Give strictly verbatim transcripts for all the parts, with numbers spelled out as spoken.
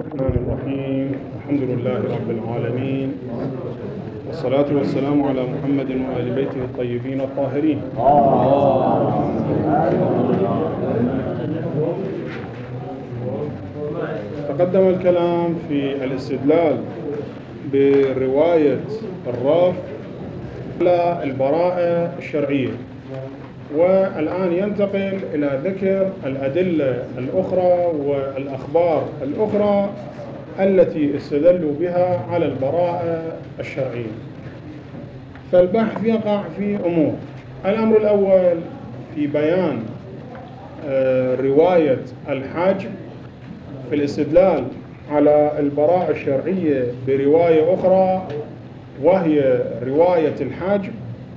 الرحمن الرحيم. الحمد لله رب العالمين، والصلاة والسلام على محمد وآل بيته الطيبين الطاهرين. تقدم الكلام في الاستدلال برواية الرافع على البراءة الشرعية، والآن ينتقل إلى ذكر الأدلة الأخرى والأخبار الأخرى التي استدلوا بها على البراءة الشرعية. فالبحث يقع في أمور. الأمر الأول في بيان رواية الحاجب في الاستدلال على البراءة الشرعية برواية أخرى، وهي رواية الحاجب،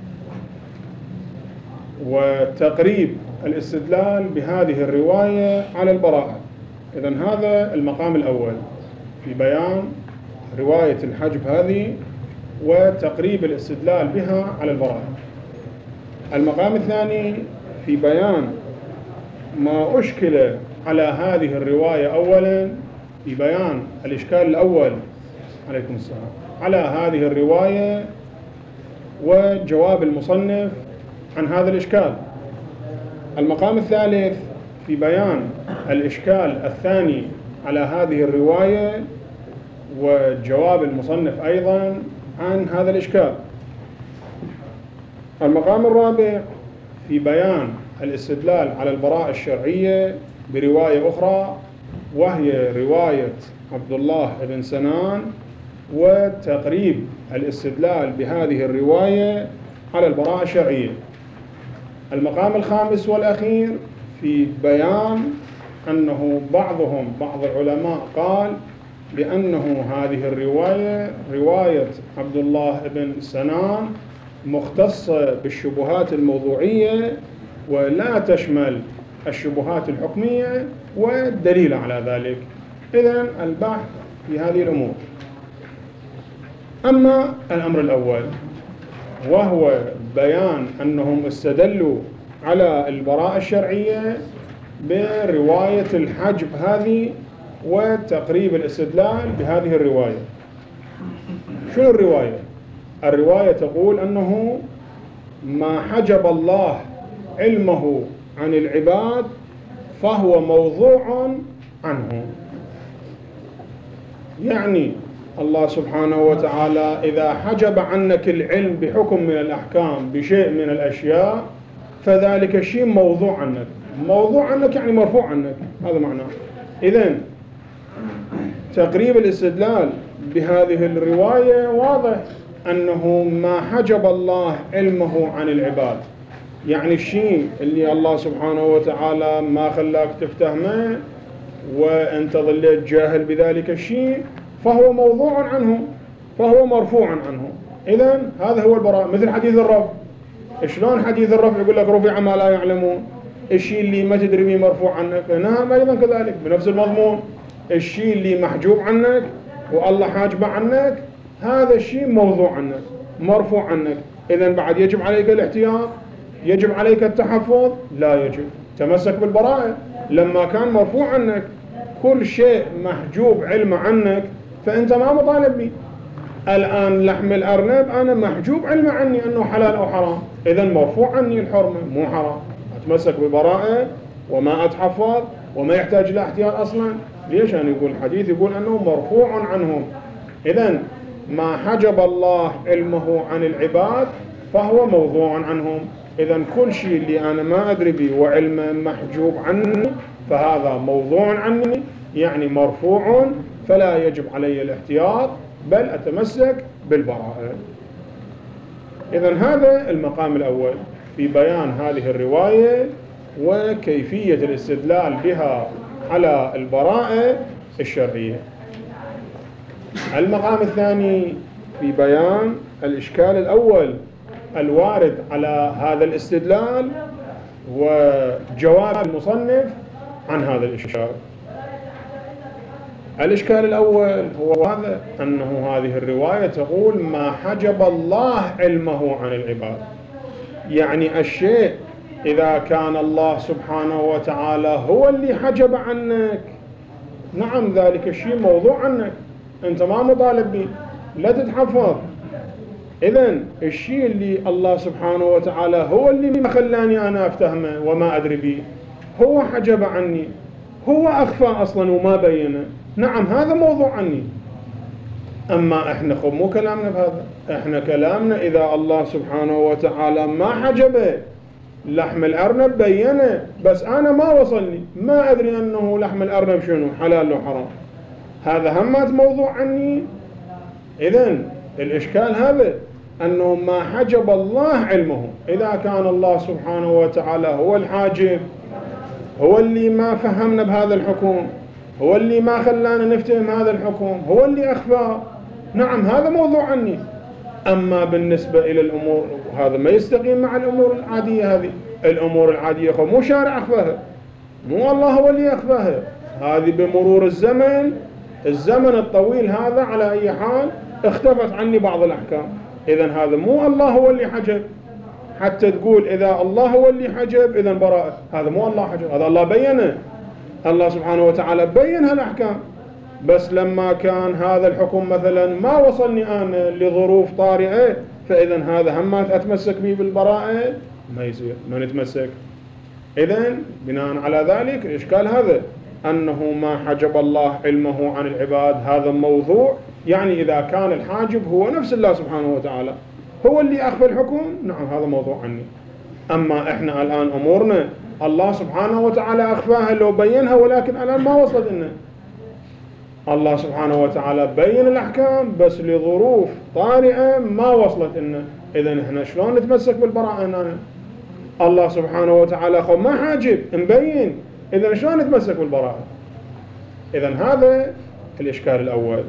وتقريب الاستدلال بهذه الرواية على البراءة. إذن هذا المقام الأول في بيان رواية الحجب هذه وتقريب الاستدلال بها على البراءة. المقام الثاني في بيان ما أشكل على هذه الرواية أولا، في بيان الإشكال الأول عليكم السلام على هذه الرواية وجواب المصنف عن هذا الإشكال. المقام الثالث في بيان الإشكال الثاني على هذه الرواية وجواب المصنف أيضا عن هذا الإشكال. المقام الرابع في بيان الاستدلال على البراءة الشرعية برواية أخرى، وهي رواية عبد الله بن سنان، وتقريب الاستدلال بهذه الرواية على البراءة الشرعية. المقام الخامس والأخير في بيان أنه بعضهم بعض العلماء قال بأنه هذه الرواية رواية عبد الله بن سنان مختصة بالشبهات الموضوعية ولا تشمل الشبهات الحكمية، والدليل على ذلك. إذن البحث في هذه الأمور. أما الأمر الأول وهو بيان أنهم استدلوا على البراءة الشرعية برواية الحجب هذه وتقريب الاستدلال بهذه الرواية. شنو الرواية؟ الرواية تقول أنه ما حجب الله علمه عن العباد فهو موضوع عنه. يعني الله سبحانه وتعالى إذا حجب عنك العلم بحكم من الأحكام بشيء من الأشياء فذلك الشيء موضوع عنك. موضوع عنك يعني مرفوع عنك، هذا معناه. إذن تقريب الاستدلال بهذه الرواية واضح أنه ما حجب الله علمه عن العباد، يعني الشيء اللي الله سبحانه وتعالى ما خلاك تفتهمه وأنت ظليت جاهل بذلك الشيء فهو موضوع عنه، فهو مرفوع عنه. إذن هذا هو البراءة. مثل حديث الرفع. شلون حديث الرفع يقول لك رفع ما لا يعلمون؟ الشيء اللي ما تدري به مرفوع عنك. نعم أيضا كذلك بنفس المضمون، الشيء اللي محجوب عنك والله حاجبه عنك هذا الشيء موضوع عنك مرفوع عنك. إذن بعد يجب عليك الاحتياط، يجب عليك التحفظ؟ لا يجب. تمسك بالبراءة. لما كان مرفوع عنك كل شيء محجوب علمه عنك فأنت ما مطالب به. الآن لحم الأرنب أنا محجوب علمه عني أنه حلال أو حرام، إذن مرفوع عني الحرمة مو حرام. أتمسك بالبراءة وما أتحفظ وما يحتاج إلى احتياط أصلا. ليش؟ أنا يقول الحديث يقول أنه مرفوع عنهم. إذن ما حجب الله علمه عن العباد فهو موضوع عنهم. إذن كل شيء اللي أنا ما أدري به وعلمه محجوب عني فهذا موضوع عني، يعني مرفوع، فلا يجب علي الاحتياط بل أتمسك بالبراءة. إذن هذا المقام الأول في بيان هذه الرواية وكيفية الاستدلال بها على البراءة الشرعية. المقام الثاني في بيان الإشكال الأول الوارد على هذا الاستدلال وجواب المصنف عن هذا الإشكال. الإشكال الأول هو هذا أنه هذه الرواية تقول ما حجب الله علمه عن العباد، يعني الشيء إذا كان الله سبحانه وتعالى هو اللي حجب عنك نعم ذلك الشيء موضوع عنك، أنت ما مطالب به، لا تتحفظ. إذن الشيء اللي الله سبحانه وتعالى هو اللي ما خلاني أنا أفتهمه وما أدري به، هو حجب عني، هو أخفى أصلا وما بينه، نعم هذا موضوع عني. أما إحنا خب مو كلامنا بهذا، إحنا كلامنا إذا الله سبحانه وتعالى ما حجبه، لحم الأرنب بينه بس أنا ما وصلني، ما أدري أنه لحم الأرنب شنو حلال وحرام، هذا همات موضوع عني. إذن الإشكال هذا أنه ما حجب الله علمه. إذا كان الله سبحانه وتعالى هو الحاجب، هو اللي ما فهمنا بهذا الحكم، هو اللي ما خلانا نفتهم هذا الحكم، هو اللي أخفى، نعم هذا موضوع عني. أما بالنسبة إلى الأمور هذا ما يستقيم مع الأمور العادية، هذه الأمور العادية مو شارع أخفاها، مو الله هو اللي أخفاها، هذه بمرور الزمن، الزمن الطويل هذا على أي حال اختفت عني بعض الأحكام. إذن هذا مو الله هو اللي حجب، حتى تقول إذا الله هو اللي حجب إذن براءة، هذا مو الله حجب، هذا الله بينه، الله سبحانه وتعالى بين هالأحكام. بس لما كان هذا الحكم مثلا ما وصلني أنا لظروف طارئة، فإذن هذا هم ما أتمسك به بالبراءة، ما يصير، ما نتمسك. إذن بناء على ذلك الإشكال هذا أنه ما حجب الله علمه عن العباد، هذا موضوع، يعني إذا كان الحاجب هو نفس الله سبحانه وتعالى هو اللي أخفى الحكم، نعم هذا موضوع عني. أما إحنا الآن أمورنا الله سبحانه وتعالى أخفاها لو بينها، ولكن الآن ما وصلت لنا. الله سبحانه وتعالى بين الأحكام بس لظروف طارئة ما وصلت لنا. إذن إحنا شلون نتمسك بالبراءة هنا؟ الله سبحانه وتعالى خو ما حاجب مبين، إذن شلون نتمسك بالبراءة؟ إذن هذا الإشكال الأول.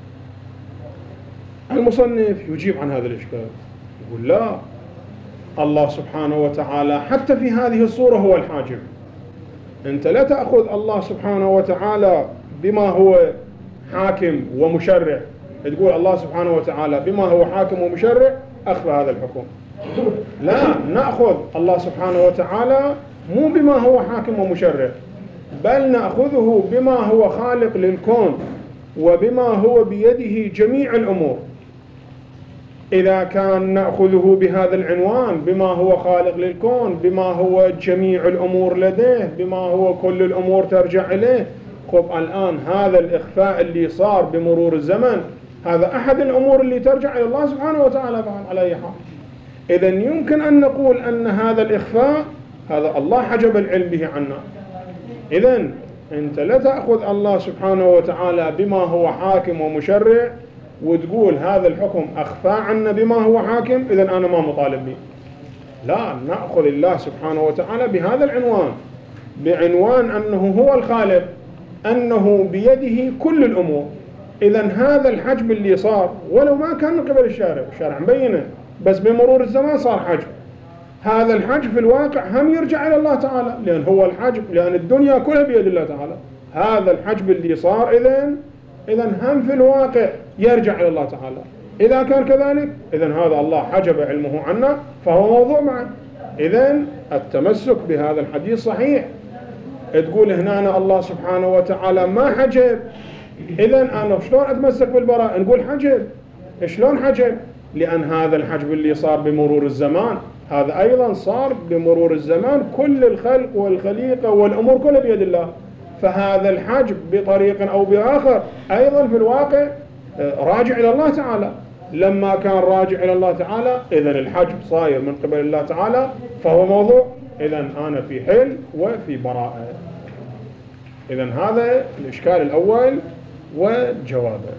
المصنف يجيب عن هذا الإشكال، يقول لا، الله سبحانه وتعالى حتى في هذه الصورة هو الحاجب. أنت لا تأخذ الله سبحانه وتعالى بما هو حاكم ومشرع، تقول الله سبحانه وتعالى بما هو حاكم ومشرع أخفى هذا الحكم. لا، نأخذ الله سبحانه وتعالى مو بما هو حاكم ومشرع، بل نأخذه بما هو خالق للكون وبما هو بيده جميع الأمور. إذا كان نأخذه بهذا العنوان، بما هو خالق للكون، بما هو جميع الأمور لديه، بما هو كل الأمور ترجع إليه، خب الآن هذا الإخفاء اللي صار بمرور الزمن هذا أحد الأمور اللي ترجع إلى الله سبحانه وتعالى على أي حال. إذن يمكن أن نقول أن هذا الإخفاء هذا الله حجب العلم به عنا. إذن أنت لا تأخذ الله سبحانه وتعالى بما هو حاكم ومشرع وتقول هذا الحكم أخفى عنا بما هو حاكم، إذن أنا ما مطالب به. لا، نأخذ الله سبحانه وتعالى بهذا العنوان، بعنوان أنه هو الخالق، أنه بيده كل الأمور. إذن هذا الحجب اللي صار ولو ما كان من قبل الشارع، الشارع مبينه بس بمرور الزمان صار حجب، هذا الحجب في الواقع هم يرجع إلى الله تعالى، لأن هو الحجب، لأن الدنيا كلها بيد الله تعالى. هذا الحجب اللي صار إذن إذن هم في الواقع يرجع إلى الله تعالى. إذا كان كذلك إذن هذا الله حجب علمه عنا فهو موضوع معه. إذن التمسك بهذا الحديث صحيح. تقول هنا الله سبحانه وتعالى ما حجب، إذن أنا شلون أتمسك بالبراءة؟ نقول حجب. شلون حجب؟ لأن هذا الحجب اللي صار بمرور الزمان هذا أيضا صار بمرور الزمان، كل الخلق والخليقة والأمور كلها بيد الله، فهذا الحجب بطريق أو بآخر أيضا في الواقع راجع إلى الله تعالى. لما كان راجع إلى الله تعالى إذن الحجب صاير من قبل الله تعالى فهو موضوع، إذن أنا في حل وفي براءة. إذن هذا الإشكال الأول وجوابه.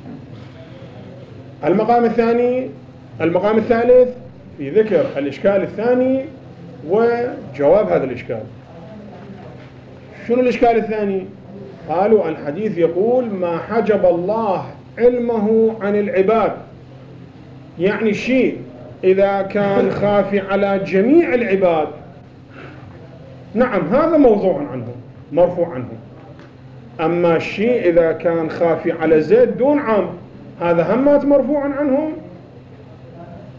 المقام الثاني المقام الثالث في ذكر الإشكال الثاني وجواب هذا الإشكال. شنو الإشكال الثاني؟ قالوا الحديث يقول ما حجب الله علمه عن العباد، يعني شيء إذا كان خافي على جميع العباد نعم هذا موضوع عنه مرفوع عنه، أما الشيء إذا كان خافي على زيد دون عام هذا همات مرفوع عنهم.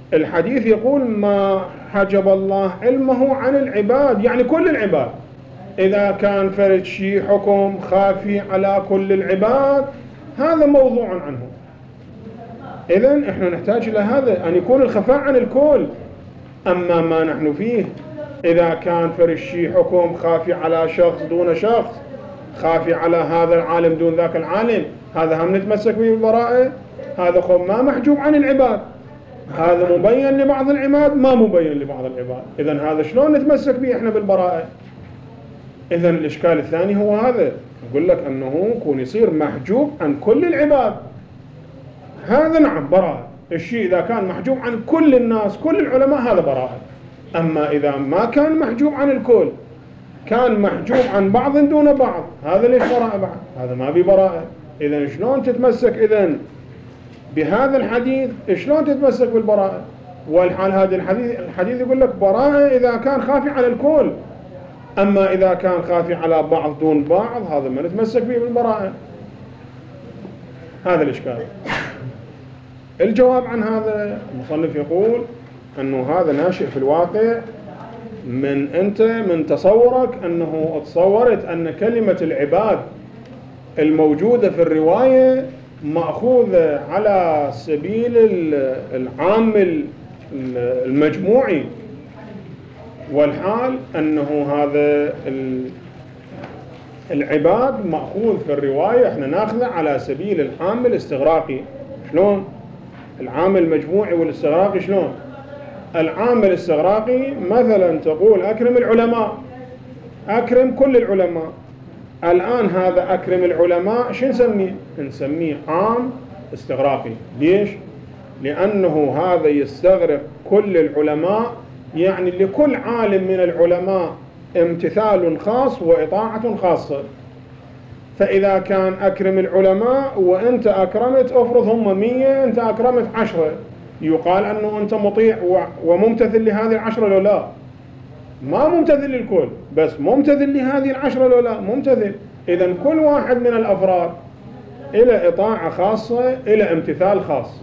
الحديث يقول ما حجب الله علمه عن العباد، يعني كل العباد، إذا كان فرد شيء حكم خافي على كل العباد هذا موضوع عنه. إذن إحنا نحتاج إلى هذا، أن يكون الخفاء عن الكل. أما ما نحن فيه إذا كان فرد شيء حكم خافي على شخص دون شخص، خافي على هذا العالم دون ذاك العالم، هذا هم نتمسك به بالبراءة. هذا خب ما محجوب عن العباد، هذا مبين لبعض العباد ما مبين لبعض العباد. إذن هذا شلون نتمسك به إحنا بالبراءة؟ إذن الإشكال الثاني هو هذا، أقول لك أنه يكون يصير محجوب عن كل العباد، هذا نعم براءة. الشيء إذا كان محجوب عن كل الناس كل العلماء هذا براءة. أما إذا ما كان محجوب عن الكل، كان محجوب عن بعض دون بعض، هذا ليش براءة بعد؟ هذا ما بي براءة. إذن شلون تتمسك إذن بهذا الحديث؟ شلون تتمسك بالبراءة؟ والحال هذا الحديث الحديث يقول لك براءة إذا كان خافي على الكل، أما إذا كان خافي على بعض دون بعض هذا ما نتمسك به بالبراءة. هذا الإشكال. الجواب عن هذا المصنف يقول أنه هذا ناشئ في الواقع من أنت من تصورك أنه تصورت أن كلمة العباد الموجودة في الرواية مأخوذة على سبيل العام المجموعي، والحال أنه هذا العباد مأخوذ في الرواية احنا ناخذه على سبيل العام الاستغراقي. شلون؟ العام المجموعي والاستغراقي شلون؟ العام الاستغراقي مثلا تقول أكرم العلماء، أكرم كل العلماء. الآن هذا أكرم العلماء شو نسميه؟ نسميه عام استغراقي. ليش؟ لأنه هذا يستغرق كل العلماء، يعني لكل عالم من العلماء امتثال خاص وإطاعة خاصة. فإذا كان أكرم العلماء وأنت أكرمت أفرض هم مية أنت أكرمت عشرة، يقال أنه أنت مطيع وممتثل لهذه العشرة لو لا؟ ما ممتثل للكل، بس ممتثل لهذه العشرة لو لا؟ ممتثل. إذن كل واحد من الأفراد إلى إطاعة خاصة إلى امتثال خاص.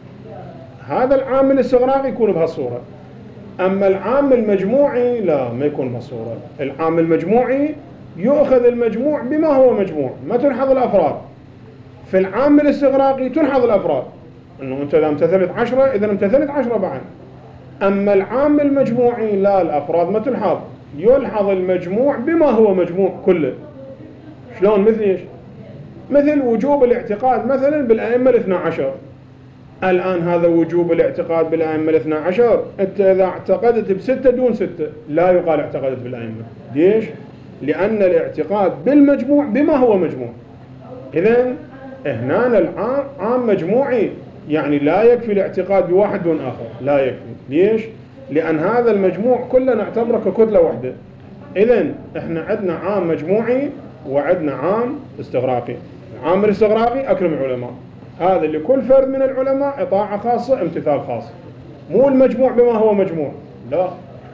هذا العام الاستغراقي يكون بهالصورة. أما العام المجموعي لا، ما يكون بهالصورة. العام المجموعي يؤخذ المجموع بما هو مجموع، ما تنحظ الأفراد. في العام الاستغراقي تنحظ الأفراد، أنه أنت إذا امتثلت عشرة إذا امتثلت عشرة بعد. أما العام المجموعي لا، الأفراد ما تلحظ، يلحظ المجموع بما هو مجموع كله. شلون؟ مثل إيش؟ مثل وجوب الاعتقاد مثلا بالأئمة الاثنى عشر. الآن هذا وجوب الاعتقاد بالأئمة الاثنى عشر، أنت إذا اعتقدت بستة دون ستة لا يقال اعتقدت بالأئمة. ليش؟ لأن الاعتقاد بالمجموع بما هو مجموع. إذن هنا العام عام مجموعي، يعني لا يكفي الاعتقاد بواحد دون آخر، لا يكفي. ليش؟ لأن هذا المجموع كله نعتبره ككتلة واحدة. إذن إحنا عندنا عام مجموعي وعندنا عام استغراقي. العام الاستغراقي أكرم العلماء، هذا لكل فرد من العلماء إطاعة خاصة امتثال خاص، مو المجموع بما هو مجموع، لا.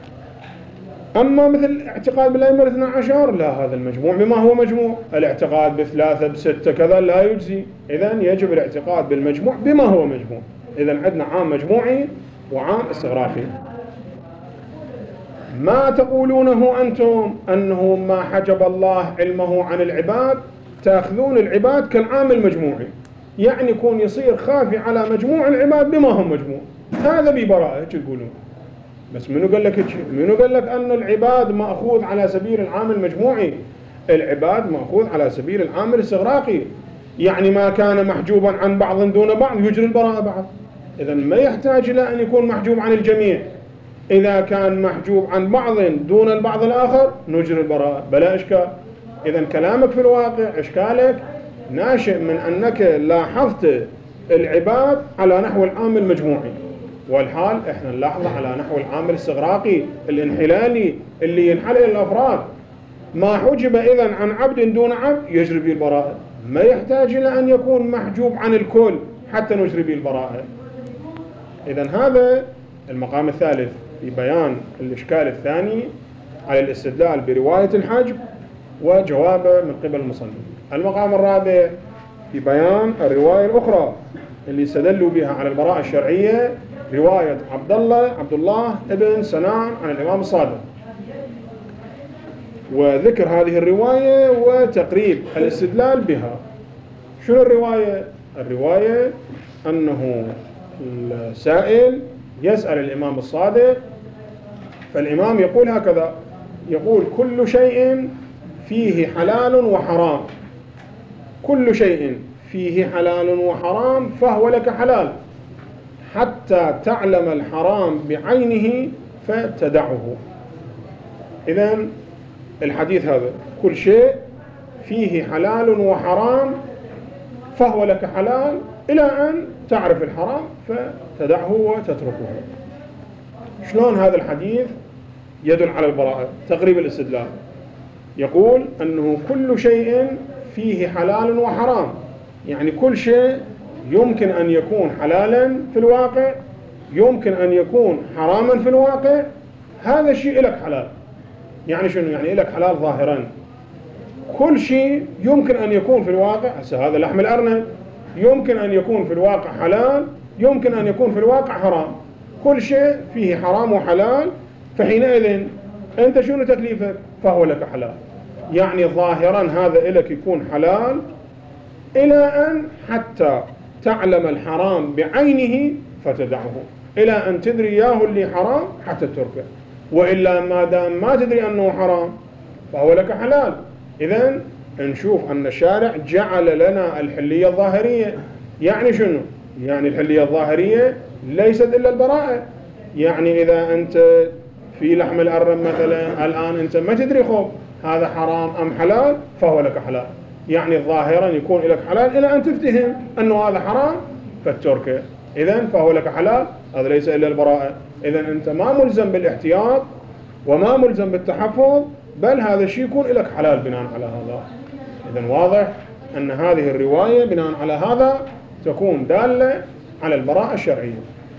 أما مثل اعتقاد بالأئمة الاثنى عشر لا، هذا المجموع بما هو مجموع، الاعتقاد بثلاثة بستة كذا لا يجزي. إذن يجب الاعتقاد بالمجموع بما هو مجموع. إذن عندنا عام مجموعي وعام استغراقي. ما تقولونه أنتم أنه ما حجب الله علمه عن العباد، تأخذون العباد كالعام المجموعي، يعني يكون يصير خافي على مجموع العباد بما هم مجموع. هذا ببراءة هيك تقولون. بس منو قال لك هيك؟ منو قال لك أن العباد مأخوذ على سبيل العام المجموعي؟ العباد مأخوذ على سبيل العام الاستغراقي، يعني ما كان محجوبا عن بعض دون بعض يجري البراءة بعض. إذن ما يحتاج إلى أن يكون محجوب عن الجميع. إذا كان محجوب عن بعض دون البعض الآخر نجري البراءة بلا إشكال. إذن كلامك في الواقع إشكالك ناشئ من أنك لاحظت العباد على نحو العام المجموعي، والحال إحنا نلاحظه على نحو العام الاستغراقي الانحلالي اللي ينحل إلى الأفراد. ما حجب إذن عن عبد دون عبد يجري به البراءة، ما يحتاج إلى أن يكون محجوب عن الكل حتى نجري به البراءة. إذن هذا المقام الثالث في بيان الإشكال الثاني على الاستدلال برواية الحجب وجوابه من قبل المصنف. المقام الرابع في بيان الرواية الأخرى اللي استدلوا بها على البراءة الشرعية، رواية عبد الله عبد الله ابن سنان عن الإمام الصادق. وذكر هذه الرواية وتقريب الاستدلال بها. شنو الرواية؟ الرواية أنه السائل يسأل الإمام الصادق، فالإمام يقول هكذا، يقول كل شيء فيه حلال وحرام، كل شيء فيه حلال وحرام فهو لك حلال حتى تعلم الحرام بعينه فتدعه. إذن الحديث هذا كل شيء فيه حلال وحرام فهو لك حلال إلى أن تعرف الحرام فتدعه وتتركه. شلون هذا الحديث يدل على البراءة؟ تقريب الاستدلال، يقول أنه كل شيء فيه حلال وحرام، يعني كل شيء يمكن أن يكون حلالا في الواقع، يمكن أن يكون حراما في الواقع، هذا الشيء لك حلال. يعني شنو؟ يعني لك حلال ظاهرا. كل شيء يمكن أن يكون في الواقع، هسه هذا لحم الأرنب يمكن أن يكون في الواقع حلال، يمكن أن يكون في الواقع حرام. كل شيء فيه حرام وحلال، فحينئذ أنت شنو تكليفك؟ فهو لك حلال. يعني ظاهرا هذا لك يكون حلال إلى أن حتى تعلم الحرام بعينه فتدعه، إلى أن تدري ياه اللي حرام حتى تتركه، وإلا ما دام ما تدري أنه حرام فهو لك حلال. إذن نشوف أن الشارع جعل لنا الحلية الظاهرية. يعني شنو؟ يعني الحلية الظاهرية ليست إلا البراءة. يعني إذا أنت في لحم الأرنب مثلا الآن أنت ما تدري خب هذا حرام أم حلال فهو لك حلال، يعني ظاهرا يكون لك حلال إلى أن تفتهم أنه هذا حرام فتركه، إذن فهو لك حلال. هذا ليس إلا البراءة. إذن أنت ما ملزم بالاحتياط وما ملزم بالتحفظ، بل هذا الشيء يكون لك حلال بناء على هذا. إذن واضح أن هذه الرواية بناء على هذا تكون دالة على البراءة الشرعية.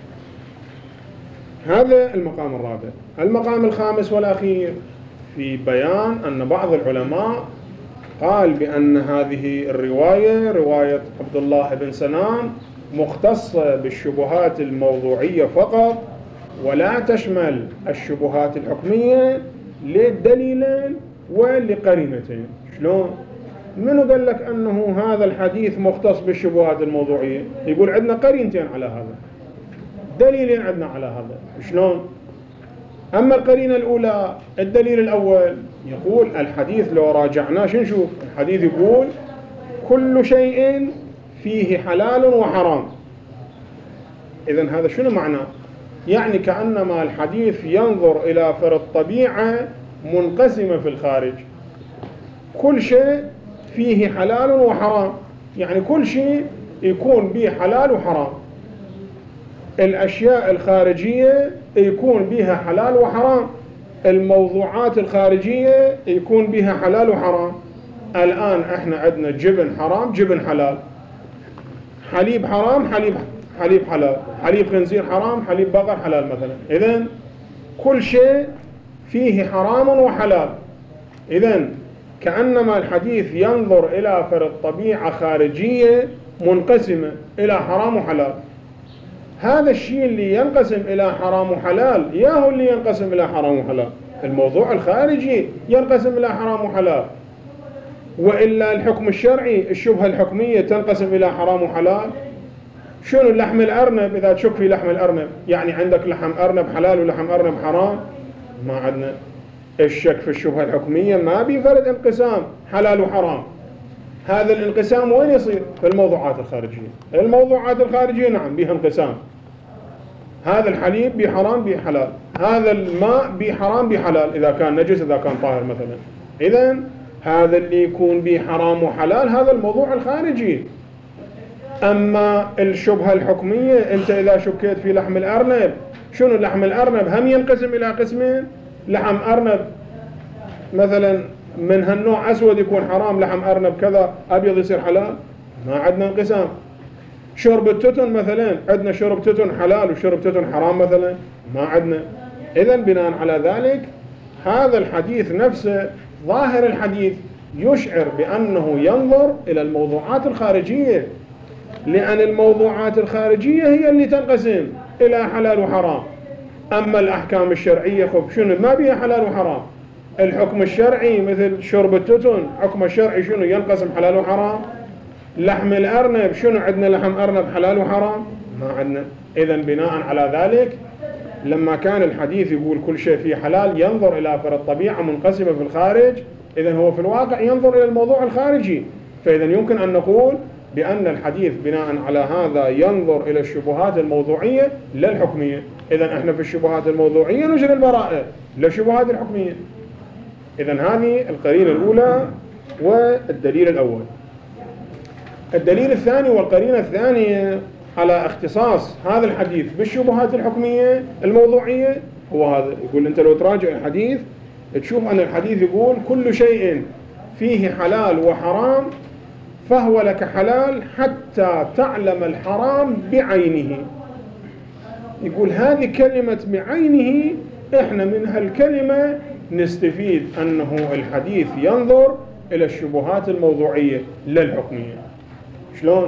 هذا المقام الرابع. المقام الخامس والأخير في بيان أن بعض العلماء قال بأن هذه الرواية رواية عبد الله بن سنان مختصة بالشبهات الموضوعية فقط، ولا تشمل الشبهات الحكمية لدليلين ولقرينتين. شلون؟ منو قال لك أنه هذا الحديث مختص بالشبهات الموضوعية؟ يقول عندنا قرينتين على هذا، دليلين عندنا على هذا. شلون؟ أما القرينة الأولى، الدليل الأول يقول الحديث لو راجعناه شو نشوف؟ الحديث يقول كل شيء فيه حلال وحرام. إذن هذا شنو معناه؟ يعني كأنما الحديث ينظر إلى فرض طبيعة منقسمة في الخارج، كل شيء فيه حلال وحرام، يعني كل شيء يكون به حلال وحرام. الأشياء الخارجية يكون بها حلال وحرام، الموضوعات الخارجية يكون بها حلال وحرام. الآن احنا عندنا جبن حرام جبن حلال، حليب حرام حليب حليب حلال، حليب خنزير حرام حليب بقر حلال مثلا. إذن كل شيء فيه حرام وحلال. إذن كأنما الحديث ينظر إلى فرض طبيعة خارجية منقسمة إلى حرام وحلال. هذا الشيء اللي ينقسم إلى حرام وحلال ياهو اللي ينقسم إلى حرام وحلال، الموضوع الخارجي ينقسم إلى حرام وحلال، وإلا الحكم الشرعي الشبهة الحكمية تنقسم إلى حرام وحلال. شنو لحم الأرنب؟ إذا تشك في لحم الأرنب يعني عندك لحم أرنب حلال ولحم أرنب حرام؟ ما عندنا. الشك في الشبهة الحكمية ما بيفرد انقسام حلال وحرام. هذا الانقسام وين يصير؟ في الموضوعات الخارجية. الموضوعات الخارجية نعم بها انقسام، هذا الحليب بحرام بحلال، هذا الماء بحرام بحلال إذا كان نجس إذا كان طاهر مثلا. إذن هذا اللي يكون بحرام وحلال هذا الموضوع الخارجي. أما الشبهة الحكمية أنت إذا شكيت في لحم الأرنب، شنو لحم الأرنب؟ هم ينقسم إلى قسمين، لحم أرنب مثلا من هالنوع أسود يكون حرام، لحم أرنب كذا أبيض يصير حلال، ما عندنا انقسام. شرب التتن مثلا عندنا شرب تتن حلال وشرب تتن حرام مثلا، ما عندنا. إذن بناء على ذلك هذا الحديث نفسه ظاهر الحديث يشعر بأنه ينظر إلى الموضوعات الخارجية، لأن الموضوعات الخارجية هي اللي تنقسم إلى حلال وحرام. أما الأحكام الشرعية خب شنو ما بيها حلال وحرام، الحكم الشرعي مثل شرب التتن، حكم الشرعي شنو؟ ينقسم حلال وحرام. لحم الأرنب شنو؟ عندنا لحم أرنب حلال وحرام؟ ما عندنا. إذن بناء على ذلك لما كان الحديث يقول كل شيء فيه حلال ينظر إلى فرد الطبيعة منقسمة في الخارج، إذن هو في الواقع ينظر إلى الموضوع الخارجي. فإذن يمكن أن نقول بأن الحديث بناء على هذا ينظر إلى الشبهات الموضوعية لا الحكمية. إذن احنا في الشبهات الموضوعية نجري البراءة لا الشبهات الحكمية. إذن هذه القرينة الأولى والدليل الأول. الدليل الثاني والقرينة الثانية على اختصاص هذا الحديث بالشبهات الحكمية الموضوعية هو هذا. يقول أنت لو تراجع الحديث تشوف أن الحديث يقول كل شيء فيه حلال وحرام فهو لك حلال حتى تعلم الحرام بعينه. يقول هذه كلمة بعينه، احنا من هالكلمة نستفيد أنه الحديث ينظر إلى الشبهات الموضوعية لا الحكمية. شلون؟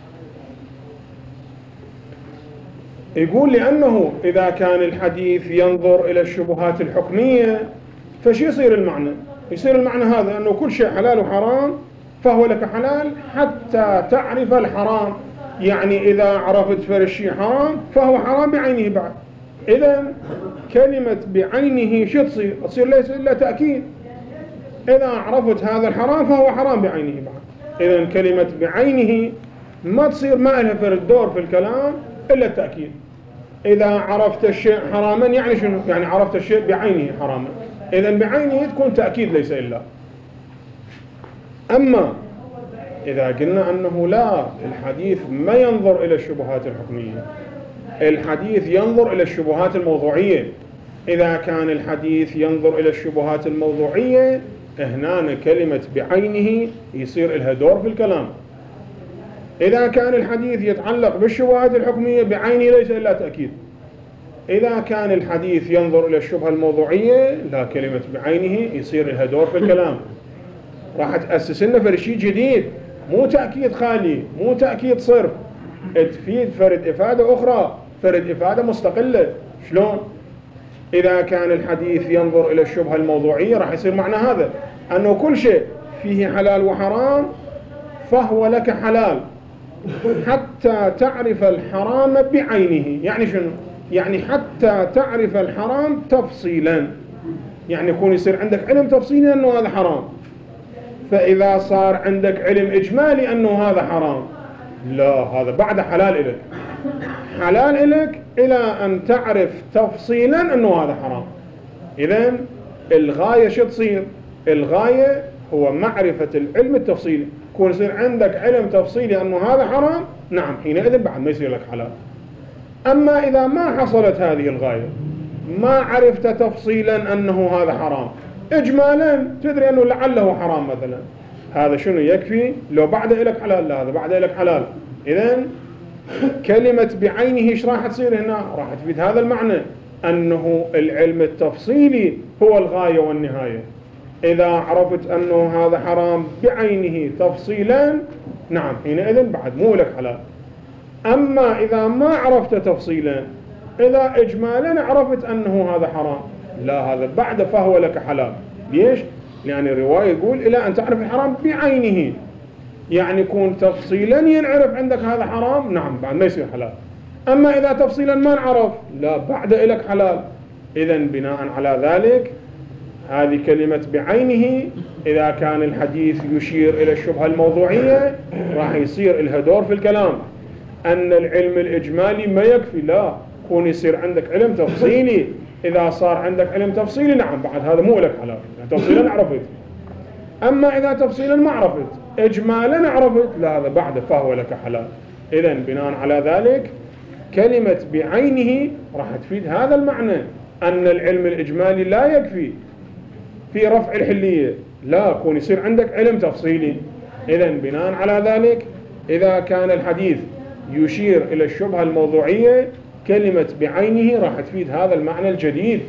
يقول لأنه إذا كان الحديث ينظر إلى الشبهات الحكمية فش يصير المعنى؟ يصير المعنى هذا أنه كل شيء حلال وحرام فهو لك حلال حتى تعرف الحرام، يعني إذا عرفت فرشي حرام فهو حرام بعينه بعد. إذن كلمة بعينه شو تصير؟ تصير ليس إلا تأكيد. إذا عرفت هذا الحرام فهو حرام بعينه بعد. إذن كلمة بعينه ما تصير ما لها فرد دور في الكلام إلا التأكيد. إذا عرفت الشيء حراما يعني شنو؟ يعني عرفت الشيء بعينه حراما. إذن بعينه تكون تأكيد ليس إلا. أما إذا قلنا أنه لا، الحديث ما ينظر إلى الشبهات الحكمية، الحديث ينظر إلى الشبهات الموضوعية. إذا كان الحديث ينظر إلى الشبهات الموضوعية هنا كلمة بعينه يصير لها دور في الكلام. إذا كان الحديث يتعلق بالشبهات الحكمية بعينه ليس إلا تأكيد. إذا كان الحديث ينظر إلى الشبهة الموضوعية لا، كلمة بعينه يصير لها دور في الكلام. راح تأسس لنا فرد شيء جديد، مو تأكيد خالي، مو تأكيد صرف، تفيد فرد إفادة أخرى، فرد إفادة مستقلة. شلون؟ إذا كان الحديث ينظر إلى الشبهة الموضوعية راح يصير معنى هذا أنه كل شيء فيه حلال وحرام فهو لك حلال حتى تعرف الحرام بعينه. يعني شنو؟ يعني حتى تعرف الحرام تفصيلا، يعني يكون يصير عندك علم تفصيلي أنه هذا حرام. فإذا صار عندك علم إجمالي أنه هذا حرام، لا، هذا بعد حلال إلك، حلال إلك إلى أن تعرف تفصيلا أنه هذا حرام. إذن الغاية شو تصير؟ الغاية هو معرفة العلم التفصيلي. يكون يصير عندك علم تفصيلي أنه هذا حرام، نعم، حينئذ بعد ما يصير لك حلال. أما إذا ما حصلت هذه الغاية، ما عرفت تفصيلا أنه هذا حرام، إجمالا تدري أنه لعله حرام مثلا، هذا شنو يكفي؟ لو بعد إلك حلال، لا، هذا بعد إلك حلال. إذن كلمة بعينه إيش راح تصير هنا؟ راح تفيد هذا المعنى أنه العلم التفصيلي هو الغاية والنهاية. إذا عرفت أنه هذا حرام بعينه تفصيلا، نعم، حينئذ بعد مو لك حلال. أما إذا ما عرفت تفصيلا، إذا إجمالا عرفت أنه هذا حرام، لا، هذا بعد فهو لك حلال. ليش؟ لأن الرواية يقول إلى أن تعرف الحرام بعينه، يعني يكون تفصيلا ينعرف عندك هذا حرام، نعم، بعد ما يصير حلال. أما إذا تفصيلا ما نعرف، لا، بعد إلك حلال. إذن بناء على ذلك هذه كلمة بعينه إذا كان الحديث يشير إلى الشبهة الموضوعية راح يصير لها دور في الكلام. أن العلم الإجمالي ما يكفي، لا، يكون يصير عندك علم تفصيلي. إذا صار عندك علم تفصيلي، نعم، بعد هذا مو لك حلال، تفصيلا عرفت. أما إذا تفصيلا ما عرفت، إجمالا عرفت، لا، هذا بعد فهو لك حلال. إذن بناء على ذلك كلمة بعينه راح تفيد هذا المعنى، أن العلم الإجمالي لا يكفي في رفع الحلية، لا، يكون يصير عندك علم تفصيلي. إذن بناء على ذلك إذا كان الحديث يشير إلى الشبهة الموضوعية كلمة بعينه راح تفيد هذا المعنى الجديد.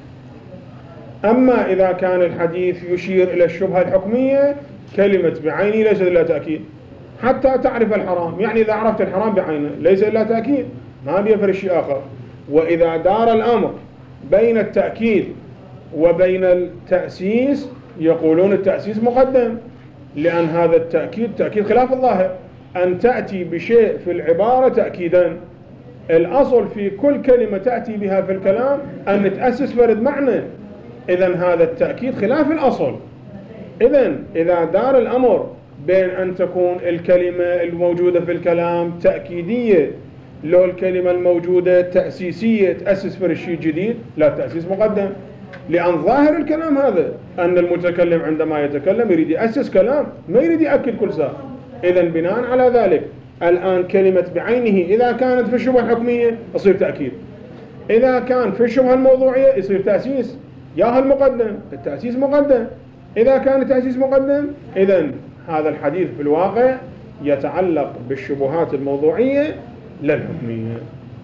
أما إذا كان الحديث يشير إلى الشبهة الحكمية كلمة بعينه ليس إلا تأكيد حتى تعرف الحرام، يعني إذا عرفت الحرام بعينه ليس إلا تأكيد، ما بيفرق شيء آخر. وإذا دار الأمر بين التأكيد وبين التأسيس يقولون التأسيس مقدم، لأن هذا التأكيد تأكيد خلاف الظاهر، أن تأتي بشيء في العبارة تأكيدا. الأصل في كل كلمة تأتي بها في الكلام أن تأسس فرد معنى، إذن هذا التأكيد خلاف الأصل. إذن إذا دار الأمر بين أن تكون الكلمة الموجودة في الكلام تأكيدية لو الكلمة الموجودة تأسيسية تأسس فرد شيء جديد، لا، التأسيس مقدم، لأن ظاهر الكلام هذا أن المتكلم عندما يتكلم يريد يأسس كلام، ما يريد يأكد كل ساعة. إذن بناء على ذلك الآن كلمة بعينه إذا كانت في الشبهة الحكمية يصير تأكيد، إذا كان في الشبهة الموضوعية يصير تأسيس، ياها المقدم، التأسيس مقدم. إذا كان التأسيس مقدم إذن هذا الحديث في الواقع يتعلق بالشبهات الموضوعية لا الحكمية.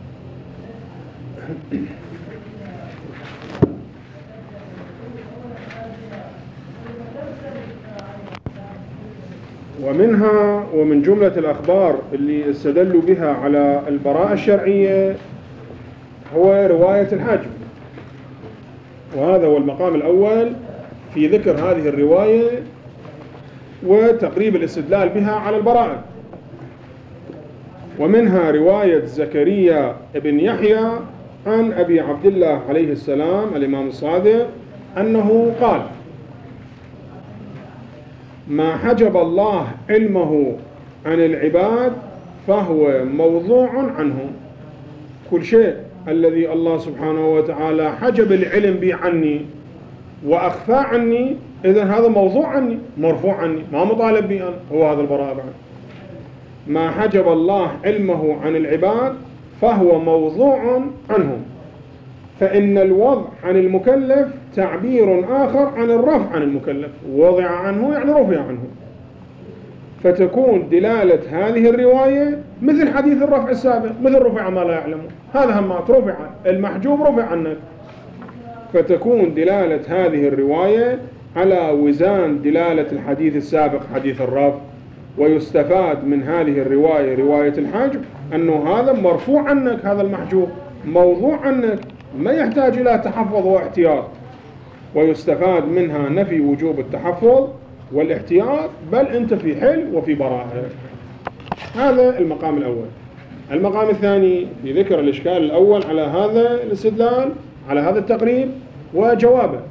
ومنها ومن جملة الأخبار اللي استدلوا بها على البراءة الشرعية هو رواية الحج، وهذا هو المقام الأول في ذكر هذه الرواية وتقريب الاستدلال بها على البراءة. ومنها رواية زكريا بن يحيى عن أبي عبد الله عليه السلام الإمام الصادق أنه قال: ما حجب الله علمه عن العباد فهو موضوع عنهم. كل شيء الذي الله سبحانه وتعالى حجب العلم به عني وأخفى عني، إذن هذا موضوع عني، مرفوع عني، ما مطالب به أنا، هو هذا البراءة بعد. ما حجب الله علمه عن العباد فهو موضوع عنهم، فإن الوضع عن المكلف تعبير آخر عن الرفع عن المكلف، وضع عنه يعني رفع عنه، فتكون دلالة هذه الرواية مثل حديث الرفع السابق، مثل رفع ما لا يعلمه، هذا همات رفع، المحجوب رفع عنك، فتكون دلالة هذه الرواية على وزان دلالة الحديث السابق حديث الرفع. ويستفاد من هذه الرواية رواية الحجب أنه هذا مرفوع عنك، هذا المحجوب موضوع عنك، ما يحتاج إلى تحفظ واحتياط. ويستفاد منها نفي وجوب التحفظ والاحتياط، بل أنت في حل وفي براءة. هذا المقام الأول. المقام الثاني في ذكر الإشكال الأول على هذا الاستدلال، على هذا التقريب وجوابه.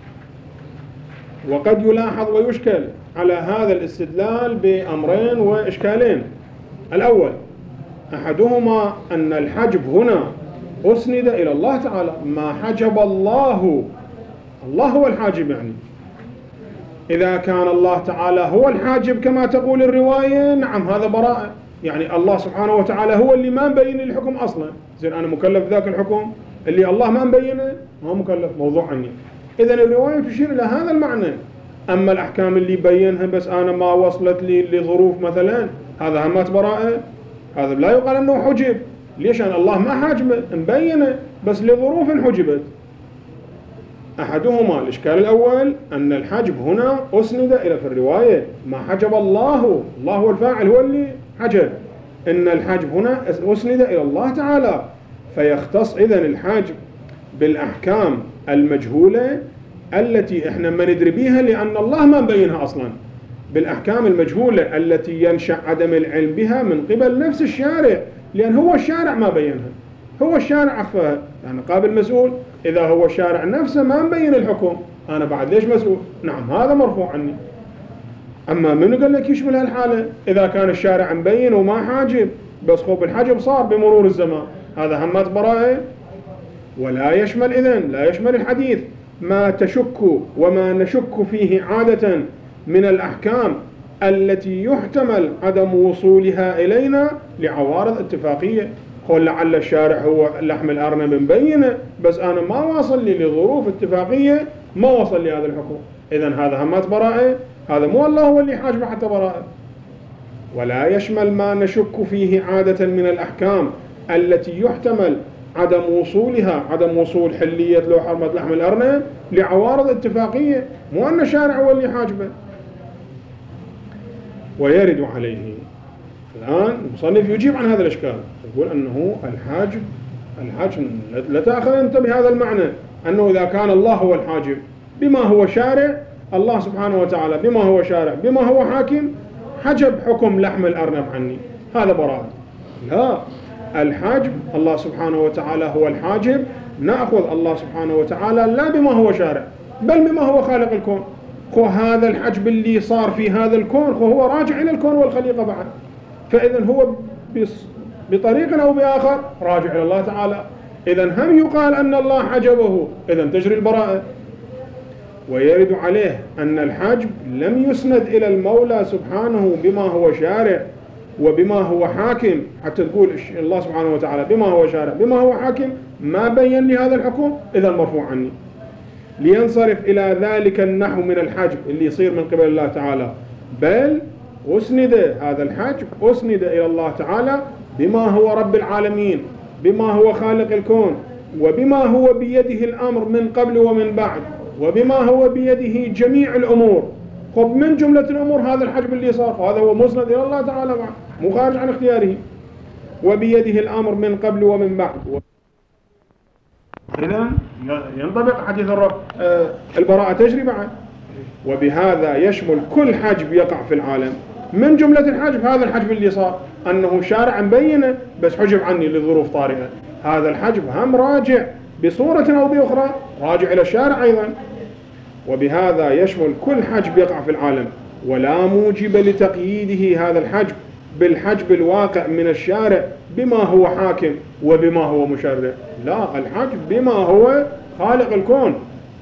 وقد يلاحظ ويشكل على هذا الاستدلال بأمرين وإشكالين. الأول أحدهما أن الحجب هنا أسند إلى الله تعالى، ما حجب الله، الله هو الحاجب، يعني إذا كان الله تعالى هو الحاجب كما تقول الرواية، نعم هذا براءة، يعني الله سبحانه وتعالى هو اللي ما مبين الحكم أصلا، زين أنا مكلف ذاك الحكم اللي الله ما مبينه، ما مكلف، موضوع عني. إذن الرواية تشير إلى هذا المعنى. أما الأحكام اللي بينها بس أنا ما وصلت لي لظروف مثلا، هذا همات براءة، هذا لا يقال أنه حجب. ليش؟ أن الله ما حاجبه، مبينه بس لظروف حجبت. أحدهما الإشكال الأول أن الحجب هنا أسند إلى في الرواية ما حجب الله، الله هو الفاعل، هو اللي حجب، إن الحجب هنا أسند إلى الله تعالى، فيختص إذن الحجب بالأحكام المجهولة التي إحنا ما ندري بها لأن الله ما مبينها أصلا، بالأحكام المجهولة التي ينشأ عدم العلم بها من قبل نفس الشارع، لأن هو الشارع ما بينها، هو الشارع أخفاها. يعني قابل مسؤول إذا هو الشارع نفسه ما مبين الحكم، أنا بعد ليش مسؤول؟ نعم هذا مرفوع عني. أما من قال لك يشمل هالحالة؟ إذا كان الشارع مبين وما حاجب، بس خوب الحجب صار بمرور الزمان، هذا همات براءة. ولا يشمل إذن، لا يشمل الحديث ما تشك وما نشك فيه عادة من الأحكام التي يحتمل عدم وصولها إلينا لعوارض اتفاقية. قل لعل الشارع هو لحم الأرنب مبينه، بس أنا ما واصل لي لظروف اتفاقية ما وصل لي هذا الحكم، إذن هذا همات براءة، هذا مو الله هو اللي حاجبه حتى براءة. ولا يشمل ما نشك فيه عادة من الأحكام التي يحتمل عدم وصولها، عدم وصول حلية لو حرمة لحم الأرنب لعوارض اتفاقية، مو أن الشارع هو اللي حاجبه. ويرد عليه الآن المصنف يجيب عن هذا الإشكال، يقول أنه الحاجب، الحاجب لا تأخذ أنت بهذا المعنى أنه إذا كان الله هو الحاجب بما هو شارع، الله سبحانه وتعالى بما هو شارع بما هو حاكم، حجب حكم لحم الأرنب عني، هذا براءة. لا، الحاجب الله سبحانه وتعالى هو الحاجب، نأخذ الله سبحانه وتعالى لا بما هو شارع بل بما هو خالق الكون. خو هذا الحجب اللي صار في هذا الكون خو هو راجع إلى الكون والخليقة بعد، فإذا هو بطريق أو بآخر راجع إلى الله تعالى. إذا هم يقال أن الله حجبه، إذا تجري البراءة. ويرد عليه أن الحجب لم يسند إلى المولى سبحانه بما هو شارع وبما هو حاكم، حتى تقول الله سبحانه وتعالى بما هو شارع بما هو حاكم ما بين لي هذا الحكم، إذا مرفوع عني. لينصرف إلى ذلك النحو من الحجب اللي يصير من قبل الله تعالى، بل أسند هذا الحجب أسند إلى الله تعالى بما هو رب العالمين، بما هو خالق الكون، وبما هو بيده الأمر من قبل ومن بعد، وبما هو بيده جميع الأمور. خب من جملة الأمور هذا الحجب اللي صار، وهذا هو مسند إلى الله تعالى مو خارج عن اختياره. وبيده الأمر من قبل ومن بعد، إذا ينطبق حديث الرب آه البراءة تجري بعد. وبهذا يشمل كل حجب يقع في العالم. من جملة الحجب هذا الحجب اللي صار، أنه شارع مبينه بس حجب عني لظروف طارئة، هذا الحجب هم راجع بصورة أو بأخرى راجع إلى الشارع أيضا. وبهذا يشمل كل حجب يقع في العالم، ولا موجب لتقييده هذا الحجب بالحجب الواقع من الشارع بما هو حاكم وبما هو مشرع. لا، الحجب بما هو خالق الكون.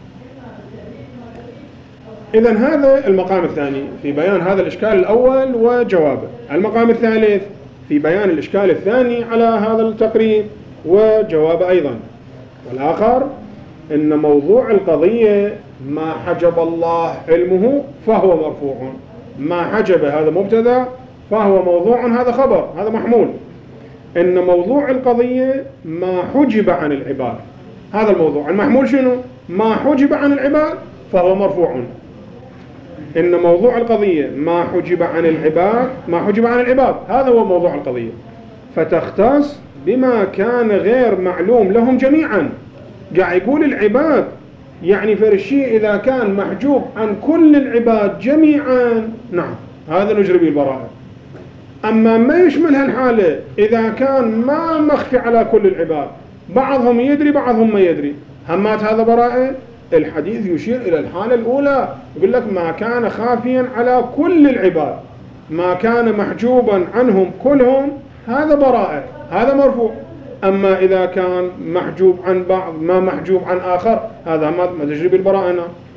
إذن هذا المقام الثاني في بيان هذا الإشكال الأول وجوابه. المقام الثالث في بيان الإشكال الثاني على هذا التقريب وجوابه أيضا. والآخر إن موضوع القضية ما حجب الله علمه فهو مرفوع، ما حجب هذا مبتدأ فهو موضوع هذا خبر، هذا محمول. إن موضوع القضية ما حجب عن العباد، هذا الموضوع. المحمول شنو؟ ما حجب عن العباد فهو مرفوع. إن موضوع القضية ما حجب عن العباد، ما حجب عن العباد، هذا هو موضوع القضية، فتختص بما كان غير معلوم لهم جميعا. قاعد يقول العباد، يعني فرشي إذا كان محجوب عن كل العباد جميعا نعم هذا نجري به البراءة. أما ما يشمل هالحالة إذا كان ما مخفي على كل العباد، بعضهم يدري بعضهم ما يدري، همات هذا براءة. الحديث يشير إلى الحالة الأولى، يقول لك ما كان خافيا على كل العباد، ما كان محجوبا عنهم كلهم، هذا براءة، هذا مرفوع. أما إذا كان محجوب عن بعض ما محجوب عن آخر، هذا ما تجري بالبراءة.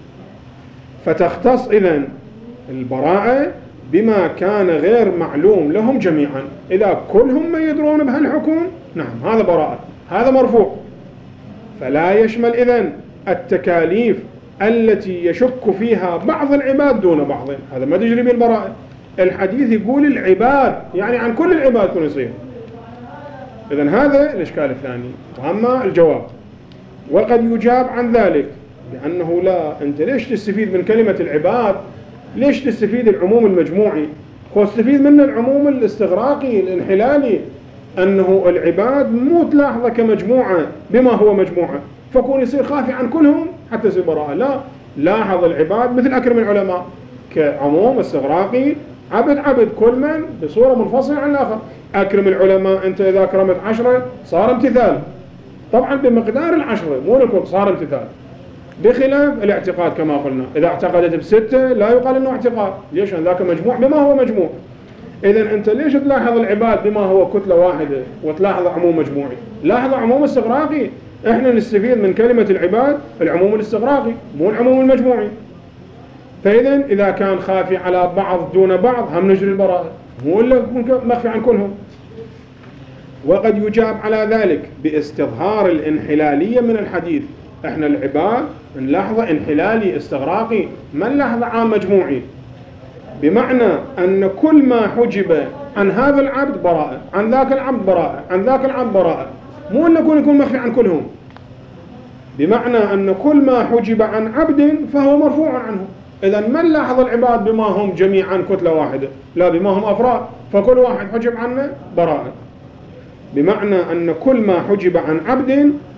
فتختص إذن البراءة بما كان غير معلوم لهم جميعا، إذا كلهم ما يدرون بهالحكم نعم هذا براءة، هذا مرفوع. فلا يشمل إذن التكاليف التي يشك فيها بعض العباد دون بعض، هذا ما تجري بالبراءة. الحديث يقول العباد، يعني عن كل العباد كن يصير. إذن هذا الإشكال الثاني. وأما الجواب، وقد يجاب عن ذلك لأنه لا، أنت ليش تستفيد من كلمة العباد؟ ليش تستفيد العموم المجموعي؟ هو استفيد من العموم الاستغراقي الانحلالي، أنه العباد مو تلاحظه كمجموعة بما هو مجموعة فكون يصير خافي عن كلهم حتى يصير براءة. لا، لاحظ العباد مثل أكرم العلماء كعموم استغراقي، عبد عبد كل من بصورة منفصلة عن الآخر. أكرم العلماء أنت إذا أكرمت عشرة صار امتثال، طبعا بمقدار العشرة مو لكم صار امتثال، بخلاف الاعتقاد كما قلنا، إذا اعتقدت بستة لا يقال أنه اعتقاد، ليش؟ ذاك مجموع بما هو مجموع. إذن أنت ليش تلاحظ العباد بما هو كتلة واحدة وتلاحظ عموم مجموعي؟ لاحظ عموم استغراقي. إحنا نستفيد من كلمة العباد العموم الاستغراقي مو العموم المجموعي. فإذن إذا كان خافي على بعض دون بعض هم نجري البراءة، مو إلا مخفي عن كلهم. وقد يجاب على ذلك باستظهار الانحلالية من الحديث. احنا العباد نلاحظ انحلالي استغراقي، ما نلاحظ عام مجموعي، بمعنى أن كل ما حجب عن هذا العبد براءة، عن ذاك العبد براءة، عن ذاك العبد براءة، مو أن يكون يكون مخفي عن كلهم. بمعنى أن كل ما حجب عن عبد فهو مرفوع عنه. إذا ما نلاحظ العباد بما هم جميعا كتلة واحدة، لا بما هم أفراد، فكل واحد حجب عنه براءة. بمعنى أن كل ما حجب عن عبد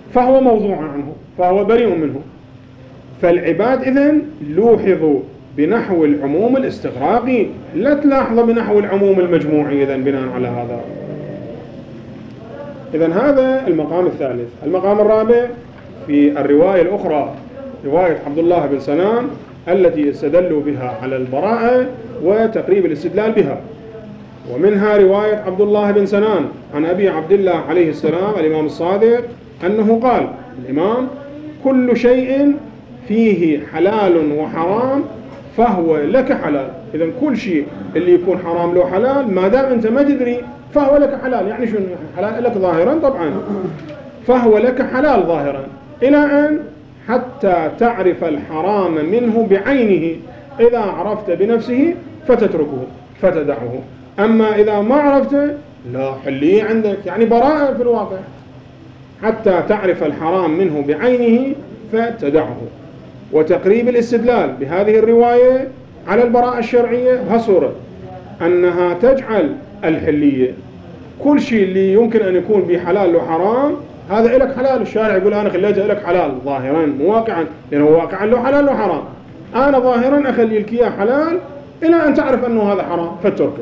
فهو موضوع عنه، فهو بريء منه. فالعباد إذن لوحظوا بنحو العموم الاستغراقي، لا تلاحظ بنحو العموم المجموعي إذن بناء على هذا. إذن هذا المقام الثالث. المقام الرابع في الرواية الأخرى، رواية عبد الله بن سنان التي استدلوا بها على البراءة وتقريب الاستدلال بها. ومنها رواية عبد الله بن سنان عن أبي عبد الله عليه السلام الإمام الصادق أنه قال الإمام: كل شيء فيه حلال وحرام فهو لك حلال. إذن كل شيء اللي يكون حرام له حلال ما دام أنت ما تدري فهو لك حلال. يعني شنو حلال لك ظاهرا؟ طبعا فهو لك حلال ظاهرا، إلى أن حتى تعرف الحرام منه بعينه. إذا عرفت بنفسه فتتركه فتدعه، أما إذا ما عرفته لا، حليه عندك، يعني براءة في الواقع. حتى تعرف الحرام منه بعينه فتدعه. وتقريب الاستدلال بهذه الرواية على البراءة الشرعية هصورة أنها تجعل الحلية كل شيء اللي يمكن أن يكون به حلال وحرام هذا إلك حلال. الشارع يقول أنا خليته إلك حلال ظاهرا واقعا، لأنه واقعا له حلال وحرام. أنا ظاهرا أخلي لك إياه حلال إلى أن تعرف أنه هذا حرام فتركه.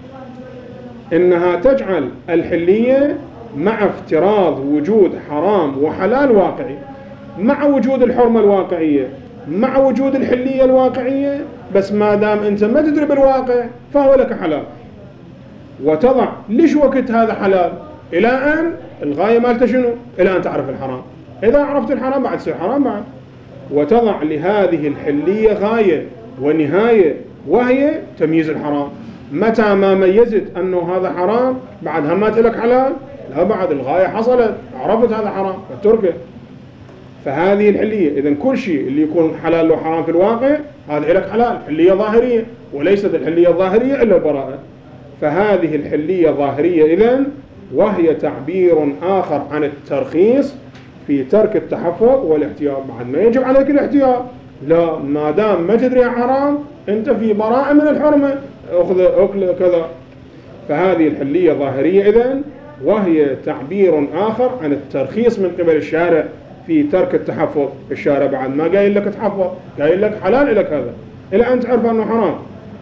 إنها تجعل الحلية مع افتراض وجود حرام وحلال واقعي، مع وجود الحرمة الواقعية، مع وجود الحلية الواقعية، بس ما دام أنت ما تدري بالواقع فهو لك حلال. وتضع ليش وقت هذا حلال إلى أن الغاية مالته شنو؟ إلى أن تعرف الحرام. إذا عرفت الحرام بعد تصير حرام بعد. وتضع لهذه الحلية غاية ونهاية، وهي تمييز الحرام. متى ما ميزت أنه هذا حرام بعد همات لك حلال، لا بعد الغاية حصلت، عرفت هذا حرام فتركه. فهذه الحلية إذن كل شيء اللي يكون حلال وحرام في الواقع هذا لك حلال، حلية ظاهرية، وليست الحلية الظاهرية إلا البراءة. فهذه الحلية ظاهرية إذن، وهي تعبير آخر عن الترخيص في ترك التحفظ والاحتياط. بعد ما يجب عليك الاحتياط، لا، ما دام ما تدري حرام أنت في براءة من الحرمة، أخذ أكل كذا. فهذه الحلية ظاهرية إذن، وهي تعبير آخر عن الترخيص من قبل الشارع في ترك التحفظ. الشارع بعد ما قايل لك تحفظ، قايل لك حلال لك هذا إلى أن تعرف أنه حرام.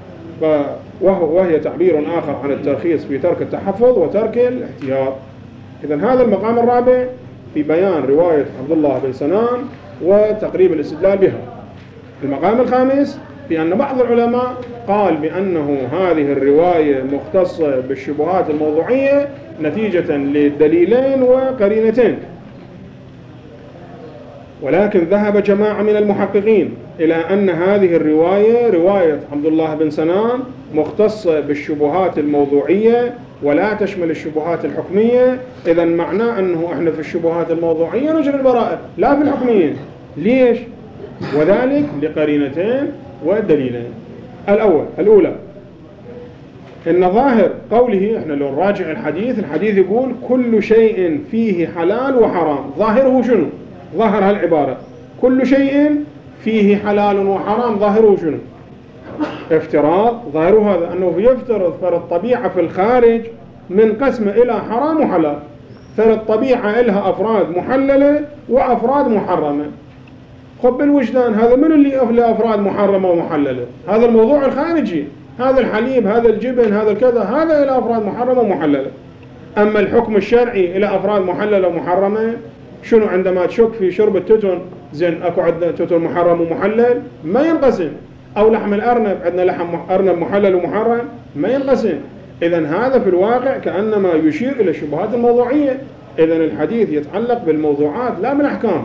وهي تعبير آخر عن الترخيص في ترك التحفظ وترك الاحتياط. إذن هذا المقام الرابع في بيان رواية عبد الله بن سنان وتقريب الاستدلال بها. المقام الخامس في أن بعض العلماء قال بأنه هذه الرواية مختصة بالشبهات الموضوعية نتيجة لدليلين وقرينتين. ولكن ذهب جماعة من المحققين إلى أن هذه الرواية رواية عبد الله بن سنان مختصة بالشبهات الموضوعية ولا تشمل الشبهات الحكمية. إذن معناه أنه إحنا في الشبهات الموضوعية نجري البراءة، لا في الحكمية. ليش؟ وذلك لقرينتين ودليلين. الأول الأولى إن ظاهر قوله، إحنا لو نراجع الحديث، الحديث يقول كل شيء فيه حلال وحرام. ظاهره شنو؟ ظاهر هالعبارة كل شيء فيه حلال وحرام، ظاهره شنو؟ افتراض. ظاهره هذا أنه يفترض فالطبيعة في الخارج من قسم إلى حرام وحلال. فالطبيعة إلها أفراد محللة وأفراد محرمة. خب بالوجدان هذا من اللي له أفراد محرمة ومحللة؟ هذا الموضوع الخارجي، هذا الحليب، هذا الجبن، هذا الكذا، هذا إلى أفراد محرمة ومحللة. أما الحكم الشرعي إلى أفراد محللة ومحرمة، شنو عندما تشك في شرب التوتن، زين أكو عندنا توتن محرم ومحلل ما ينقسم، أو لحم الأرنب عندنا لحم أرنب محلل ومحرم ما ينقسم. إذن هذا في الواقع كأنما يشير إلى الشبهات الموضوعية. إذن الحديث يتعلق بالموضوعات لا بالأحكام.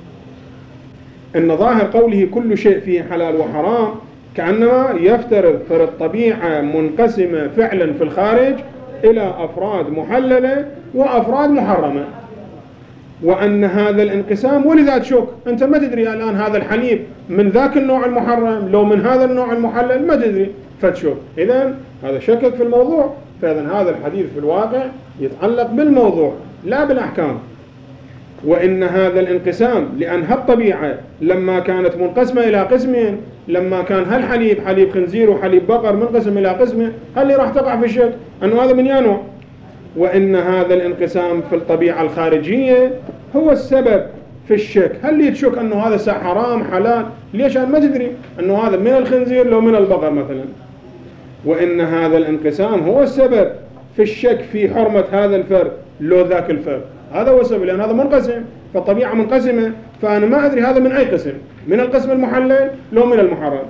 إن ظاهر قوله كل شيء فيه حلال وحرام كأنما يفترض فر الطبيعة منقسمة فعلا في الخارج إلى أفراد محللة وأفراد محرمة، وأن هذا الانقسام ولذا تشك أنت ما تدري الآن هذا الحليب من ذاك النوع المحرم لو من هذا النوع المحلل ما تدري فتشك. إذن هذا شكك في الموضوع. فإذن هذا الحديث في الواقع يتعلق بالموضوع لا بالأحكام. وإن هذا الانقسام لأن هالطبيعة لما كانت منقسمة إلى قسمين، لما كان هالحليب حليب خنزير وحليب بقر منقسم إلى قسمين، هل اللي راح تقع في الشك أنه هذا من يانوع. وإن هذا الانقسام في الطبيعة الخارجية هو السبب في الشك. هل تشك أنه هذا حرام حلال؟ ليش أنا ما تدري أنه هذا من الخنزير لو من البقر مثلا. وإن هذا الانقسام هو السبب في الشك في حرمة هذا الفرد لو ذاك الفرد. هذا هو السبب، لأن هذا منقسم، فالطبيعة منقسمة، فأنا ما أدري هذا من أي قسم، من القسم المحلل لو من المحرم.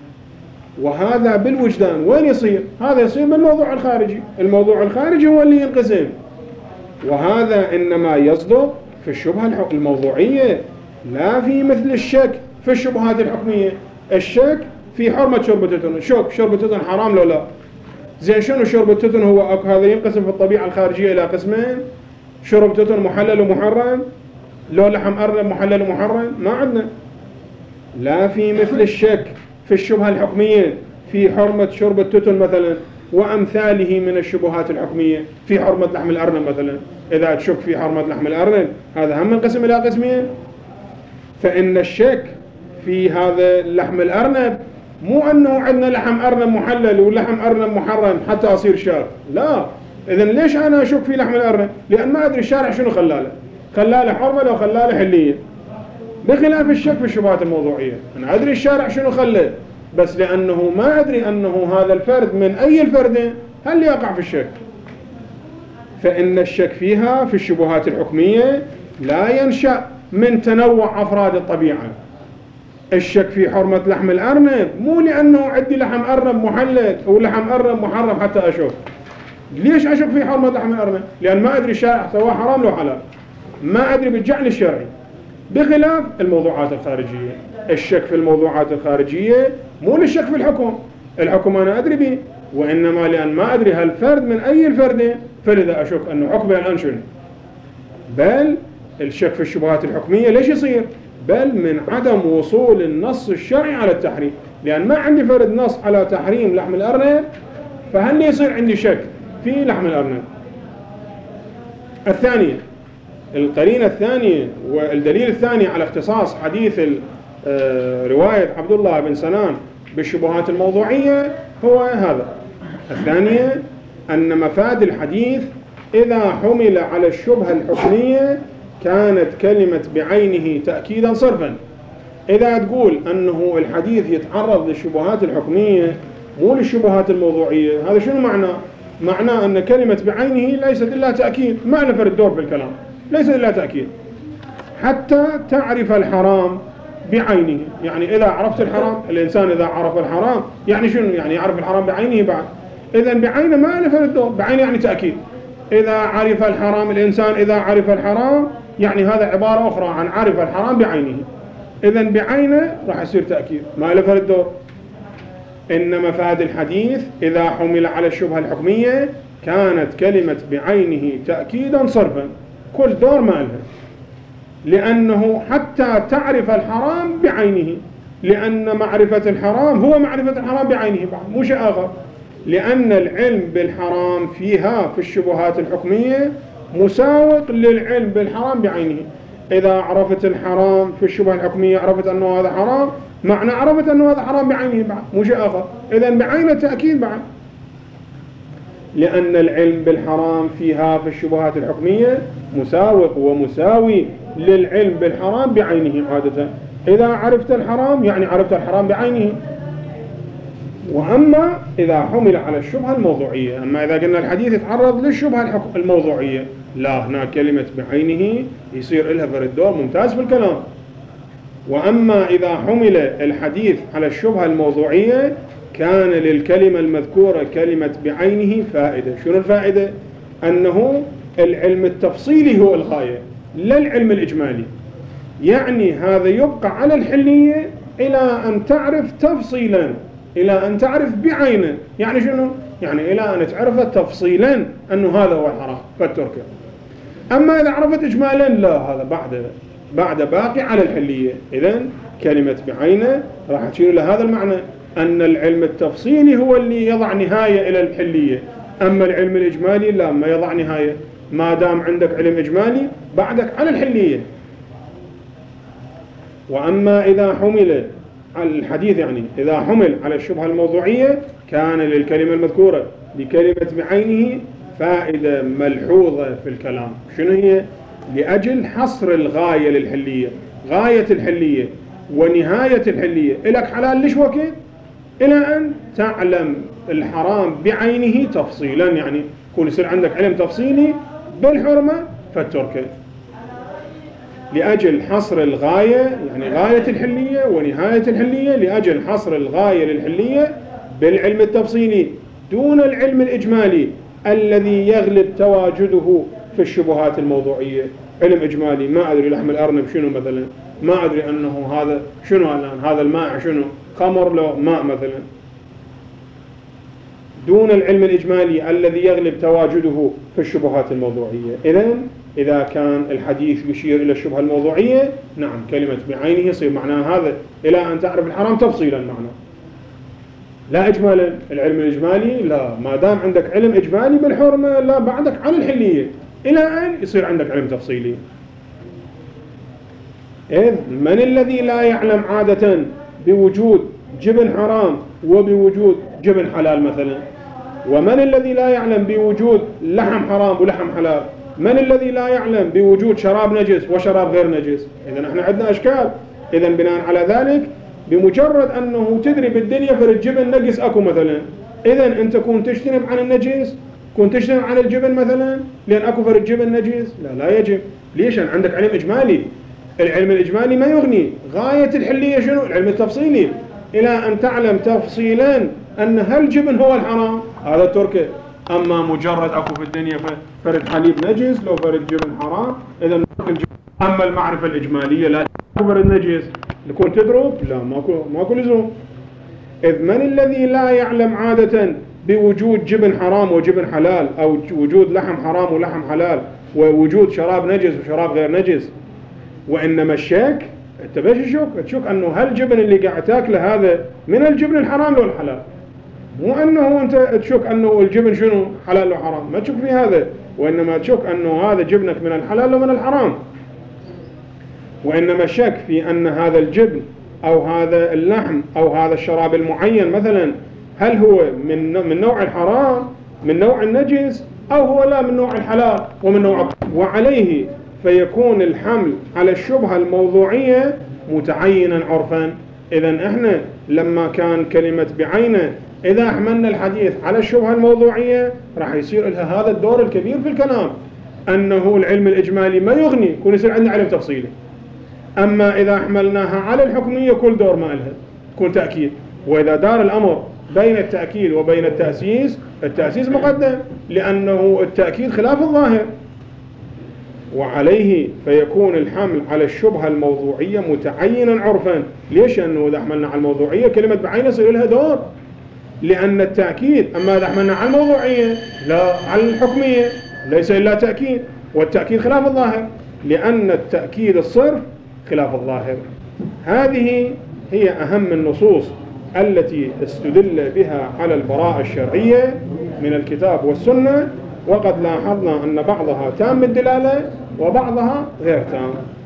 وهذا بالوجدان وين يصير؟ هذا يصير بالموضوع الخارجي. الموضوع الخارجي هو اللي ينقسم، وهذا إنما يصدق في الشبهة الموضوعية، لا في مثل الشك في الشبهات الحكمية. الشك في حرمة شرب التتن، شوك شرب التتن حرام لو لا؟ زين شنو شرب التتن؟ هو هذا ينقسم في الطبيعة الخارجية إلى قسمين، شرب تتن محلل ومحرم، لو لحم أرنب محلل ومحرم. ما عندنا. لا في مثل الشك في الشبهة الحكمية في حرمة شرب التتن مثلا وأمثاله من الشبهات الحكمية في حرمة لحم الأرنب مثلا. إذا تشك في حرمة لحم الأرنب هذا هم منقسم إلى قسمين. فإن الشك في هذا لحم الأرنب مو أنه عندنا لحم أرنب محلل ولحم أرنب محرم حتى أصير شاك، لا. إذن ليش أنا أشك في لحم الأرنب؟ لأن ما أدري الشارع شنو خلاله، خلاله حرمة لو خلاله حلية، بخلاف الشك في الشبهات الموضوعية. أنا أدري الشارع شنو خلاه، بس لأنه ما أدري أنه هذا الفرد من أي الفردين هل يقع في الشك. فإن الشك فيها في الشبهات الحكمية لا ينشأ من تنوع أفراد الطبيعة. الشك في حرمة لحم الأرنب مو لأنه عندي لحم أرنب محلل ولحم أرنب محرم حتى أشك. ليش أشك في حرمة لحم الأرنب؟ لأن ما أدري الشارع سواء حرام لو حلال، ما أدري بالجعل الشرعي. بخلاف الموضوعات الخارجية، الشك في الموضوعات الخارجية مو للشك في الحكم، الحكم أنا أدري به، وإنما لأن ما أدري هالفرد من أي الفردين، فلذا أشك أنه حكم الآن شنو. بل الشك في الشبهات الحكمية ليش يصير؟ بل من عدم وصول النص الشرعي على التحريم. لأن ما عندي فرد نص على تحريم لحم الأرنب، فهل يصير عندي شك في لحم الأرنب. الثانية، القرينة الثانية والدليل الثاني على اختصاص حديث رواية عبد الله بن سنان بالشبهات الموضوعية هو هذا. الثانية أن مفاد الحديث إذا حمل على الشبهة الحكمية كانت كلمة بعينه تأكيدا صرفا. إذا تقول أنه الحديث يتعرض للشبهات الحكمية مو للشبهات الموضوعية، هذا شنو معناه؟ معناه أن كلمة بعينه ليست إلا تأكيد، ما لها الدور في الكلام، ليست إلا تأكيد. حتى تعرف الحرام بعينه، يعني إذا عرفت الحرام، الإنسان إذا عرف الحرام يعني شنو؟ يعني يعرف الحرام بعينه بعد. إذن بعينه ما لها الدور، بعينه يعني تأكيد. إذا عرف الحرام الإنسان، إذا عرف الحرام يعني هذا عبارة أخرى عن عرف الحرام بعينه. إذن بعينه راح يصير تأكيد، ما لها الدور. إن مفاد الحديث إذا حمل على الشبهة الحكمية كانت كلمة بعينه تأكيدا صرفا، كل دور ما لها. لأنه حتى تعرف الحرام بعينه، لأن معرفة الحرام هو معرفة الحرام بعينه بعد، مو شيء آخر. لأن العلم بالحرام فيها في الشبهات الحكمية مساوق للعلم بالحرام بعينه. إذا عرفت الحرام في الشبهة الحكمية عرفت أنه هذا حرام، معنى عرفت أنه هذا حرام بعينه بعد، مو شيء آخر. إذن بعينه تأكيد بعد. لأن العلم بالحرام فيها في الشبهات الحكمية مساوق ومساوي للعلم بالحرام بعينه عادة. إذا عرفت الحرام يعني عرفت الحرام بعينه. وأما إذا حمل على الشبهة الموضوعية، أما إذا قلنا الحديث يتعرض للشبهة الموضوعية، لا، هنا كلمة بعينه يصير لها فرد دور ممتاز في الكلام. وأما إذا حمل الحديث على الشبهة الموضوعية كان للكلمة المذكورة كلمة بعينه فائدة. شنو الفائدة؟ أنه العلم التفصيلي هو الغاية لا العلم الإجمالي. يعني هذا يبقى على الحلية إلى أن تعرف تفصيلا، إلى أن تعرف بعينه. يعني شنو؟ يعني إلى أن تعرف تفصيلا أنه هذا هو الحرام فاتركه. أما إذا عرفت إجمالا لا، هذا بعد بعد باقي على الحلية. إذن كلمة بعينه راح تشير إلى هذا المعنى، أن العلم التفصيلي هو اللي يضع نهاية إلى الحلية، أما العلم الإجمالي لا، ما يضع نهاية. ما دام عندك علم إجمالي بعدك على الحلية. وأما إذا حمل على الحديث، يعني إذا حمل على الشبهة الموضوعية كان للكلمة المذكورة بكلمة بعينه فائدة ملحوظة في الكلام. شنو هي؟ لأجل حصر الغاية للحلية، غاية الحلية ونهاية الحلية إلك حلال ليش وقت إلى أن تعلم الحرام بعينه تفصيلا، يعني يكون يصير عندك علم تفصيلي بالحرمة فتركه لأجل حصر الغاية، يعني غاية الحلية ونهاية الحلية، لأجل حصر الغاية للحلية بالعلم التفصيلي دون العلم الإجمالي الذي يغلب تواجده في الشبهات الموضوعية. علم إجمالي، ما أدري لحم الأرنب شنو مثلا، ما أدري أنه هذا شنو الآن، هذا الماء شنو، خمر لو ماء مثلا، دون العلم الإجمالي الذي يغلب تواجده في الشبهات الموضوعية. إذن إذا كان الحديث يشير إلى الشبهة الموضوعية، نعم كلمة بعينه يصير معناها هذا إلى أن تعرف الحرام تفصيلا معناه، لا إجمالا. العلم الإجمالي لا، ما دام عندك علم إجمالي بالحرمة لا بعدك عن الحلية إلى أن يصير عندك علم تفصيلي. إذ من الذي لا يعلم عادة بوجود جبن حرام وبوجود جبن حلال مثلا؟ ومن الذي لا يعلم بوجود لحم حرام ولحم حلال؟ من الذي لا يعلم بوجود شراب نجس وشراب غير نجس؟ إذن احنا عندنا أشكال. إذن بناء على ذلك بمجرد أنه تدري بالدنيا فرد جبن نجس أكو مثلا، إذن أنت كنت تجتنب عن النجس، كنت تجتنب عن الجبن مثلا لأن أكو فرد جبن نجس؟ لا لا يجب. ليش؟ أن عندك علم إجمالي. العلم الإجمالي ما يغني. غاية الحلية شنو؟ العلم التفصيلي، إلى أن تعلم تفصيلا أن هل جبن هو الحرام هذا تركه. أما مجرد أكو في الدنيا فرد حليب نجس لو فرد جبن حرام إذا نترك الجبن. أما المعرفة الإجمالية لا فرد نجس لكون تدرب لا ماكو ماكو لزوم. إذ من الذي لا يعلم عادة بوجود جبن حرام وجبن حلال، أو وجود لحم حرام ولحم حلال، ووجود شراب نجس وشراب غير نجس، وإنما الشك أنت باش تشك؟ تشك أنه هل الجبن اللي قاعد تاكله هذا من الجبن الحرام لو الحلال، مو أنه أنت تشك أنه الجبن شنو حلال لو حرام، ما تشك في هذا، وإنما تشك أنه هذا جبنك من الحلال ومن الحرام. وإنما الشك في أن هذا الجبن أو هذا اللحم أو هذا الشراب المعين مثلا هل هو من من نوع الحرام من نوع النجس أو هو لا من نوع الحلال ومن نوع، وعليه فيكون الحمل على الشبهة الموضوعية متعينا عرفا. إذن إحنا لما كان كلمة بعينه إذا أحملنا الحديث على الشبهة الموضوعية راح يصير لها هذا الدور الكبير في الكلام، أنه العلم الإجمالي ما يغني، يكون يصير عندنا علم تفصيلي. أما إذا أحملناها على الحكمية كل دور ما لها تكون تأكيد. وإذا دار الأمر بين التأكيد وبين التأسيس، التأسيس مقدم لأنه التأكيد خلاف الظاهر. وعليه فيكون الحمل على الشبهة الموضوعية متعينا عرفا. ليش؟ أنه إذا حملنا على الموضوعية كلمة بعين يصير لها دور، لأن التأكيد أما إذا حملنا على الموضوعية لا على الحكمية ليس إلا تأكيد، والتأكيد خلاف الظاهر، لأن التأكيد الصرف خلاف الظاهر. هذه هي أهم النصوص التي استدل بها على البراءة الشرعية من الكتاب والسنة، وقد لاحظنا أن بعضها تام الدلالة وبعضها غير تام.